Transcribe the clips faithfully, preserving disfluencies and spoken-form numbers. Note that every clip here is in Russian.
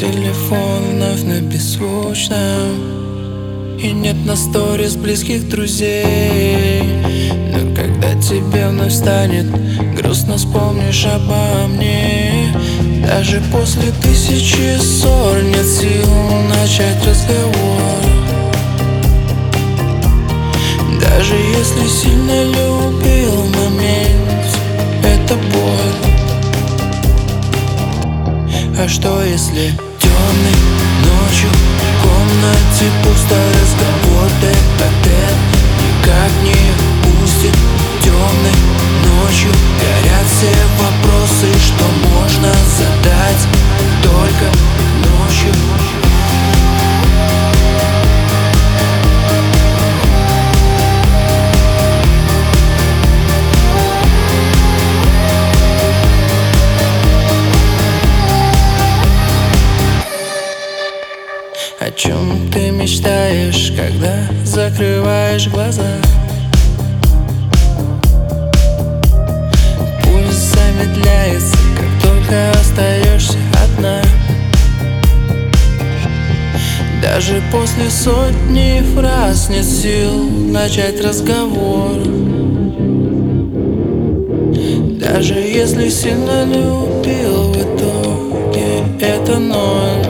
Телефон вновь на беззвучном, и нет на сторис близких друзей. Но когда тебе вновь станет грустно, вспомнишь обо мне. Даже после тысячи ссор нет сил начать разговор. Даже если сильно любил в момент, это боль. А что если темной ночью в комнате пусто, разговор тет-а-тет никак не пустит? Темной ночью горят все вопросы, что можно задать только ночью. О чем ты мечтаешь, когда закрываешь глаза? Пульс замедляется, как только остаешься одна. Даже после сотни фраз нет сил начать разговор. Даже если сильно любил, в итоге это ноль.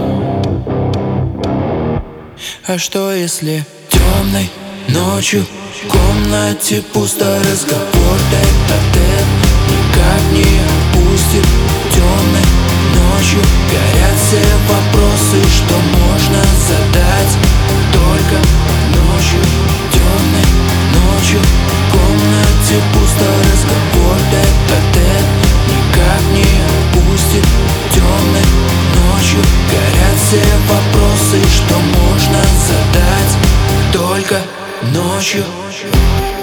А что если темной ночью в комнате пусто, разговор тет-а-тет никак не пустит? Темной ночью горят все вопросы, что можно задать только ночью. Темной ночью в комнате пусто, разговор тет-а-тет никак не пустит. Темной ночью горят все вопросы, что можно задать только ночью.